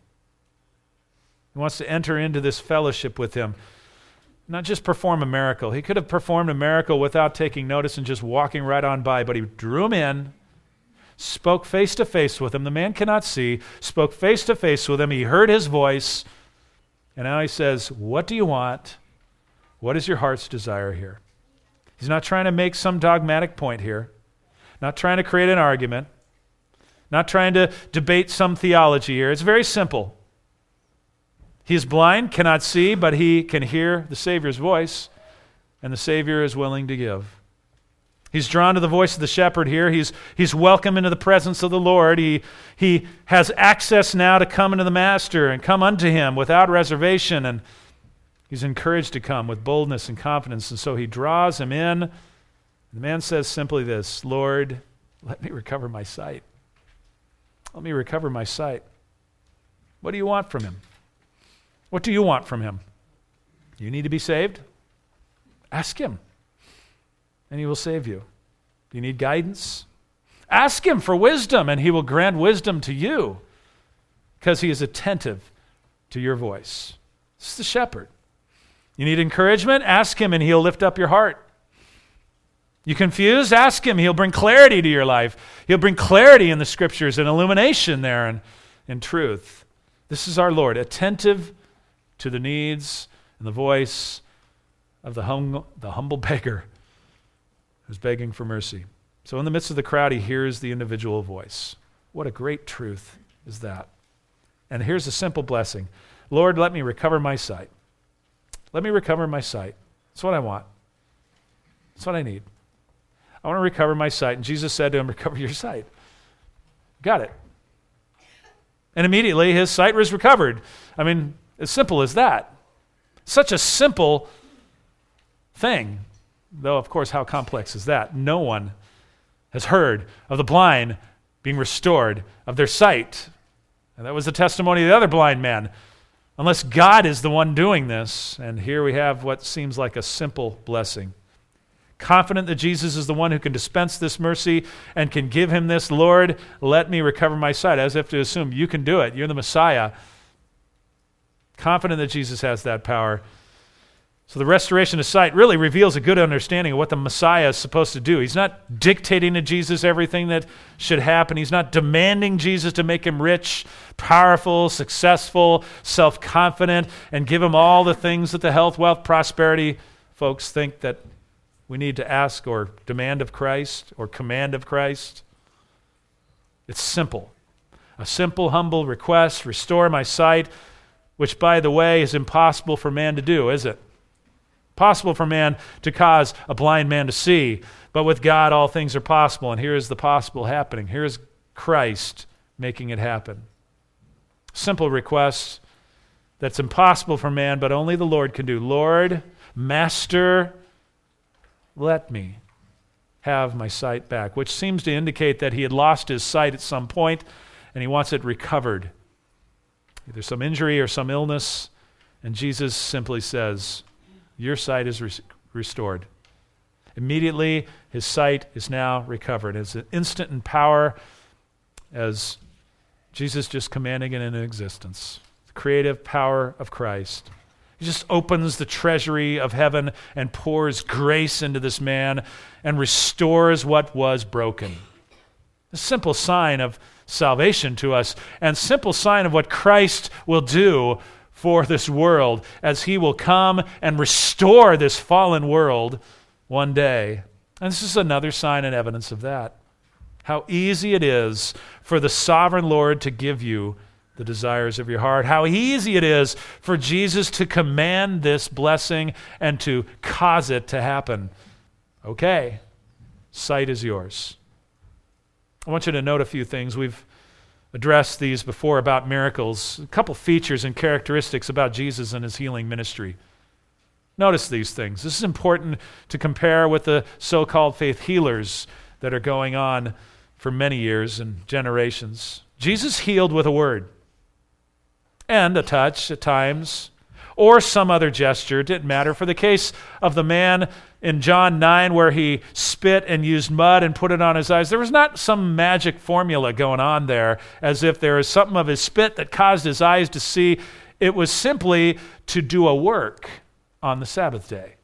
He wants to enter into this fellowship with him, not just perform a miracle. He could have performed a miracle without taking notice and just walking right on by, but he drew him in, spoke face to face with him. The man cannot see, spoke face to face with him. He heard his voice, and now he says, "What do you want? What is your heart's desire here?" He's not trying to make some dogmatic point here, not trying to create an argument, not trying to debate some theology here. It's very simple. He is blind, cannot see, but he can hear the Savior's voice, and the Savior is willing to give. He's drawn to the voice of the shepherd here. He's, he's welcome into the presence of the Lord. He, he has access now to come into the Master and come unto him without reservation, and he's encouraged to come with boldness and confidence, and so he draws him in. The man says simply this, "Lord, let me recover my sight. Let me recover my sight." What do you want from him? What do you want from him? You need to be saved? Ask him, and he will save you. Do you need guidance? Ask him for wisdom, and he will grant wisdom to you because he is attentive to your voice. This is the shepherd. You need encouragement? Ask him, and he'll lift up your heart. You confused? Ask him. He'll bring clarity to your life. He'll bring clarity in the Scriptures and illumination there and, and truth. This is our Lord, attentive to the needs and the voice of the, hum- the humble beggar who's begging for mercy. So in the midst of the crowd, he hears the individual voice. What a great truth is that. And here's a simple blessing. Lord, let me recover my sight. Let me recover my sight. That's what I want. That's what I need. I want to recover my sight. And Jesus said to him, "Recover your sight." Got it. And immediately his sight was recovered. I mean, as simple as that. Such a simple thing. Though, of course, how complex is that? No one has heard of the blind being restored of their sight. And that was the testimony of the other blind man. Unless God is the one doing this. And here we have what seems like a simple blessing. Confident that Jesus is the one who can dispense this mercy and can give him this, "Lord, let me recover my sight," as if to assume you can do it. You're the Messiah. Confident that Jesus has that power. So the restoration of sight really reveals a good understanding of what the Messiah is supposed to do. He's not dictating to Jesus everything that should happen. He's not demanding Jesus to make him rich, powerful, successful, self-confident, and give him all the things that the health, wealth, prosperity folks think that we need to ask or demand of Christ or command of Christ. It's simple. A simple, humble request, "Restore my sight," which, by the way, is impossible for man to do, is it? Possible for man to cause a blind man to see, but with God all things are possible, and here is the possible happening. Here is Christ making it happen. Simple request that's impossible for man, but only the Lord can do. Lord, Master, let me have my sight back, which seems to indicate that he had lost his sight at some point, and he wants it recovered. Either some injury or some illness, and Jesus simply says, your sight is re- restored. Immediately, his sight is now recovered. It's an instant in power as Jesus just commanding it into existence. The creative power of Christ. He just opens the treasury of heaven and pours grace into this man and restores what was broken. A simple sign of salvation to us and simple sign of what Christ will do for this world as he will come and restore this fallen world one day. And this is another sign and evidence of that. How easy it is for the sovereign Lord to give you the desires of your heart. How easy it is for Jesus to command this blessing and to cause it to happen. Okay, sight is yours. I want you to note a few things. We've addressed these before about miracles. A couple features and characteristics about Jesus and his healing ministry. Notice these things. This is important to compare with the so-called faith healers that are going on for many years and generations. Jesus healed with a word and a touch at times, or some other gesture. It didn't matter. For the case of the man in John nine where he spit and used mud and put it on his eyes, there was not some magic formula going on there as if there was something of his spit that caused his eyes to see. It was simply to do a work on the Sabbath day.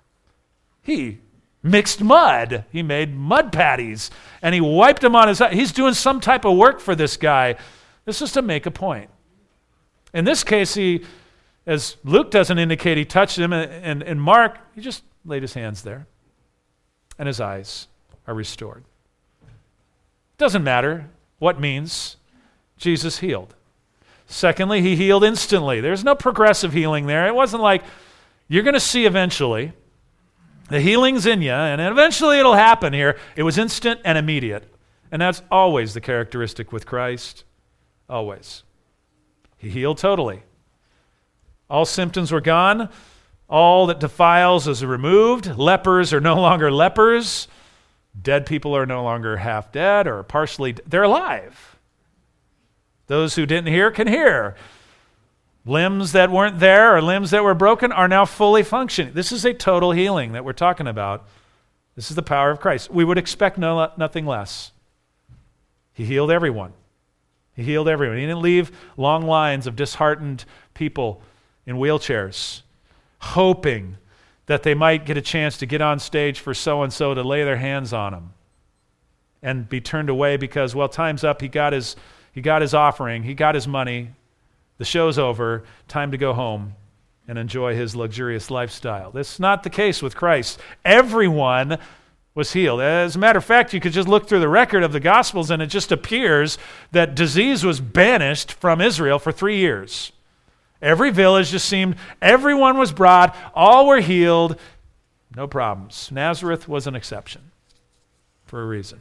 He mixed mud. He made mud patties and he wiped them on his eyes. He's doing some type of work for this guy. This is to make a point. In this case, he, as Luke doesn't indicate, he touched him, and in Mark, he just laid his hands there, and his eyes are restored. Doesn't matter what means. Jesus healed. Secondly, he healed instantly. There's no progressive healing there. It wasn't like, you're going to see eventually. The healing's in you, and eventually it'll happen here. It was instant and immediate. And that's always the characteristic with Christ. Always. He healed totally. All symptoms were gone. All that defiles is removed. Lepers are no longer lepers. Dead people are no longer half dead or partially dead. They're alive. Those who didn't hear can hear. Limbs that weren't there or limbs that were broken are now fully functioning. This is a total healing that we're talking about. This is the power of Christ. We would expect no, nothing less. He healed everyone. He healed everyone. He didn't leave long lines of disheartened people in wheelchairs, hoping that they might get a chance to get on stage for so-and-so to lay their hands on them and be turned away because, well, time's up. He got his, he got his offering. He got his money. The show's over. Time to go home and enjoy his luxurious lifestyle. That's not the case with Christ. Everyone was healed. As a matter of fact, you could just look through the record of the Gospels and it just appears that disease was banished from Israel for three years. Every village just seemed, everyone was brought, all were healed, no problems. Nazareth was an exception for a reason.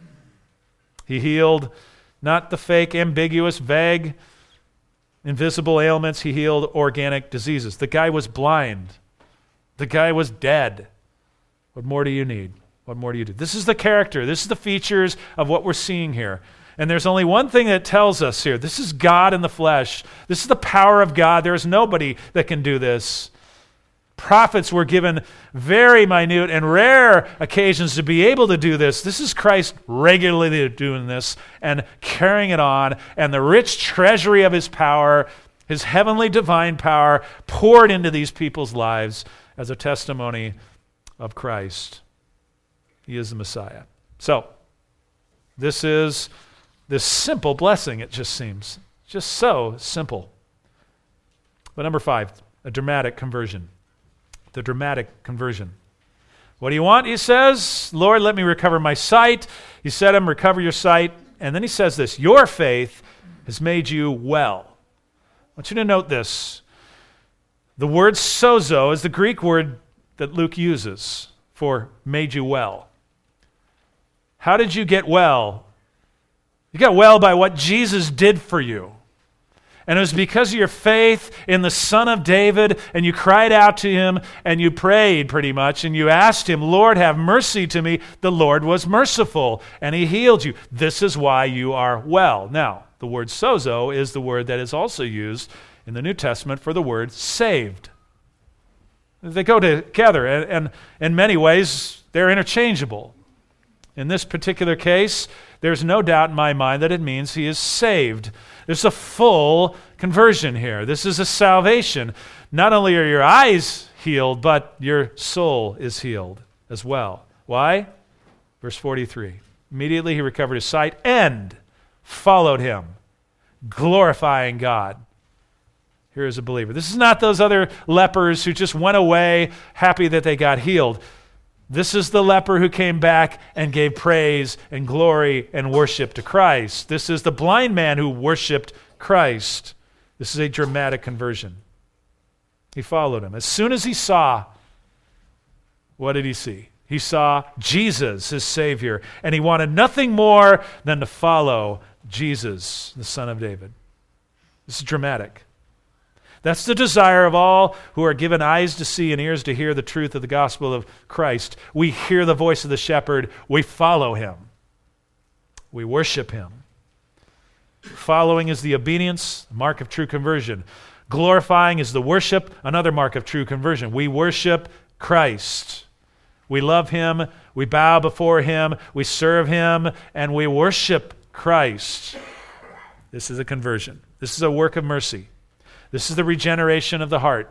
He healed not the fake, ambiguous, vague, invisible ailments. He healed organic diseases. The guy was blind. The guy was dead. What more do you need? What more do you do? This is the character. This is the features of what we're seeing here. And there's only one thing that tells us here. This is God in the flesh. This is the power of God. There is nobody that can do this. Prophets were given very minute and rare occasions to be able to do this. This is Christ regularly doing this and carrying it on, and the rich treasury of his power, his heavenly divine power, poured into these people's lives as a testimony of Christ. He is the Messiah. So, this is this simple blessing, it just seems. Just so simple. But number five, a dramatic conversion. The dramatic conversion. What do you want? He says, Lord, let me recover my sight. He said to him, recover your sight. And then he says this, your faith has made you well. I want you to note this. The word sozo is the Greek word that Luke uses for made you well. How did you get well? You got well by what Jesus did for you. And it was because of your faith in the Son of David, and you cried out to him, and you prayed pretty much, and you asked him, Lord, have mercy to me. The Lord was merciful, and he healed you. This is why you are well. Now, the word sozo is the word that is also used in the New Testament for the word saved. They go together, and, and in many ways, they're interchangeable. In this particular case, there's no doubt in my mind that it means he is saved. There's a full conversion here. This is a salvation. Not only are your eyes healed, but your soul is healed as well. Why? Verse forty-three. Immediately he recovered his sight and followed him, glorifying God. Here is a believer. This is not those other lepers who just went away happy that they got healed. This is the leper who came back and gave praise and glory and worship to Christ. This is the blind man who worshiped Christ. This is a dramatic conversion. He followed him. As soon as he saw, what did he see? He saw Jesus, his Savior, and he wanted nothing more than to follow Jesus, the Son of David. This is dramatic. That's the desire of all who are given eyes to see and ears to hear the truth of the gospel of Christ. We hear the voice of the shepherd. We follow him. We worship him. Following is the obedience, mark of true conversion. Glorifying is the worship, another mark of true conversion. We worship Christ. We love him. We bow before him. We serve him. And we worship Christ. This is a conversion. This is a work of mercy. This is the regeneration of the heart.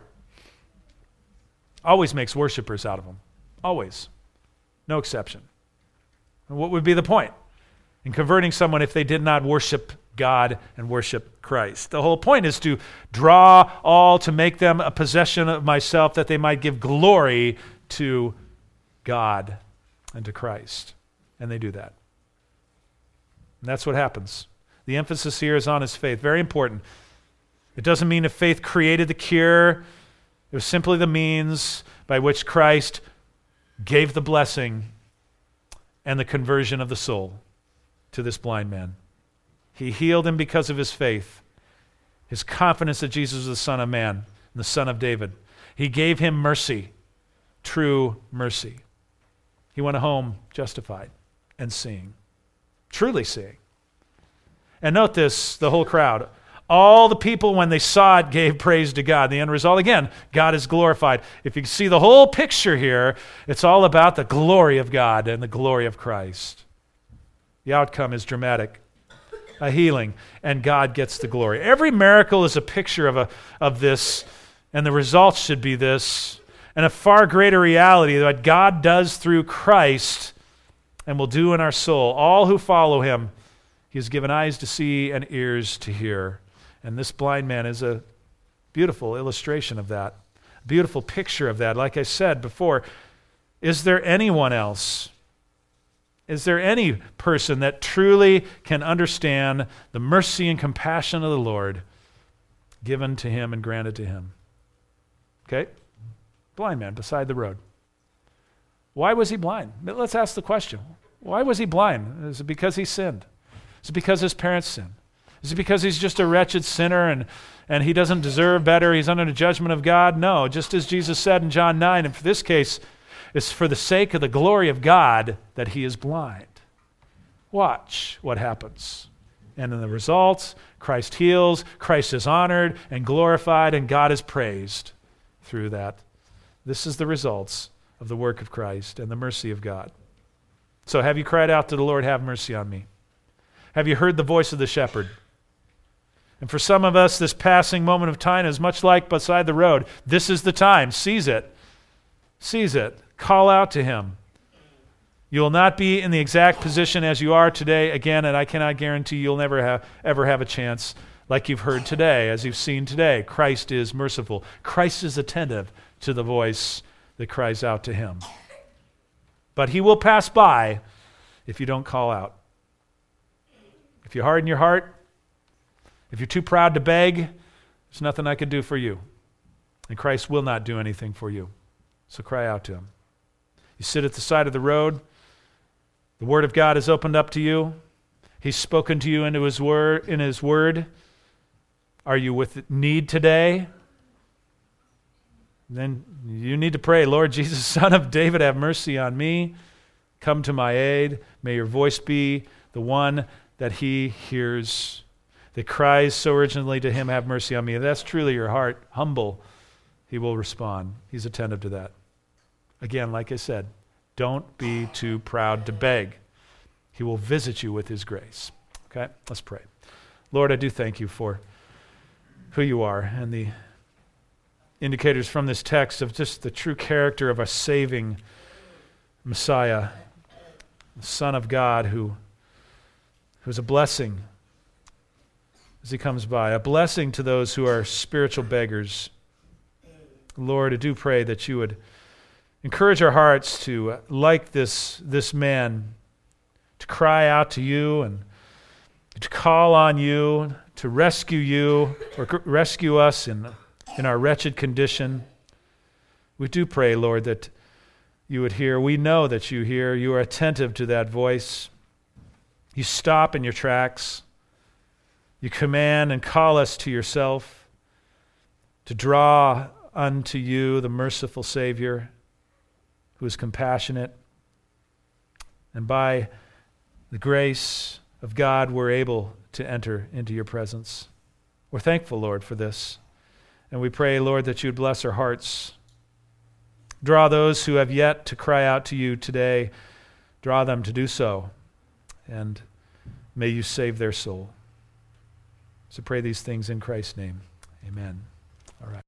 Always makes worshipers out of them. Always. No exception. And what would be the point in converting someone if they did not worship God and worship Christ? The whole point is to draw all, to make them a possession of myself, that they might give glory to God and to Christ. And they do that. And that's what happens. The emphasis here is on his faith. Very important. It doesn't mean that faith created the cure. It was simply the means by which Christ gave the blessing and the conversion of the soul to this blind man. He healed him because of his faith, his confidence that Jesus was the Son of Man and the Son of David. He gave him mercy, true mercy. He went home justified and seeing, truly seeing. And note this, the whole crowd. All the people, when they saw it, gave praise to God. The end result, again, God is glorified. If you can see the whole picture here, it's all about the glory of God and the glory of Christ. The outcome is dramatic. A healing, and God gets the glory. Every miracle is a picture of, a, of this, and the results should be this, and a far greater reality that God does through Christ and will do in our soul. All who follow him, he has given eyes to see and ears to hear. And this blind man is a beautiful illustration of that, a beautiful picture of that. Like I said before, is there anyone else? Is there any person that truly can understand the mercy and compassion of the Lord given to him and granted to him? Okay? Blind man beside the road. Why was he blind? Let's ask the question. Why was he blind? Is it because he sinned? Is it because his parents sinned? Is it because he's just a wretched sinner and, and he doesn't deserve better? He's under the judgment of God? No, just as Jesus said in John nine, and for this case, it's for the sake of the glory of God that he is blind. Watch what happens. And in the results, Christ heals, Christ is honored and glorified, and God is praised through that. This is the results of the work of Christ and the mercy of God. So have you cried out to the Lord, have mercy on me? Have you heard the voice of the shepherd? And for some of us, this passing moment of time is much like beside the road. This is the time. Seize it. Seize it. Call out to him. You will not be in the exact position as you are today again, and I cannot guarantee you'll never have, ever have a chance like you've heard today, as you've seen today. Christ is merciful. Christ is attentive to the voice that cries out to him. But he will pass by if you don't call out. If you harden your heart, if you're too proud to beg, there's nothing I can do for you. And Christ will not do anything for you. So cry out to him. You sit at the side of the road. The Word of God is opened up to you. He's spoken to you into his word, in his word. Are you with need today? Then you need to pray, Lord Jesus, Son of David, have mercy on me. Come to my aid. May your voice be the one that he hears, that cries so urgently to him, have mercy on me. If that's truly your heart, humble, he will respond. He's attentive to that. Again, like I said, don't be too proud to beg. He will visit you with his grace. Okay, let's pray. Lord, I do thank you for who you are and the indicators from this text of just the true character of a saving Messiah, the Son of God, who who's a blessing as he comes by, a blessing to those who are spiritual beggars. Lord, I do pray that you would encourage our hearts to, like this, this man, to cry out to you and to call on you, to rescue you, or c- rescue us in, in our wretched condition. We do pray, Lord, that you would hear. We know that you hear. You are attentive to that voice. You stop in your tracks. You command and call us to yourself, to draw unto you the merciful Savior who is compassionate. And by the grace of God, we're able to enter into your presence. We're thankful, Lord, for this. And we pray, Lord, that you would bless our hearts. Draw those who have yet to cry out to you today. Draw them to do so. And may you save their soul. So pray these things in Christ's name. Amen. All right.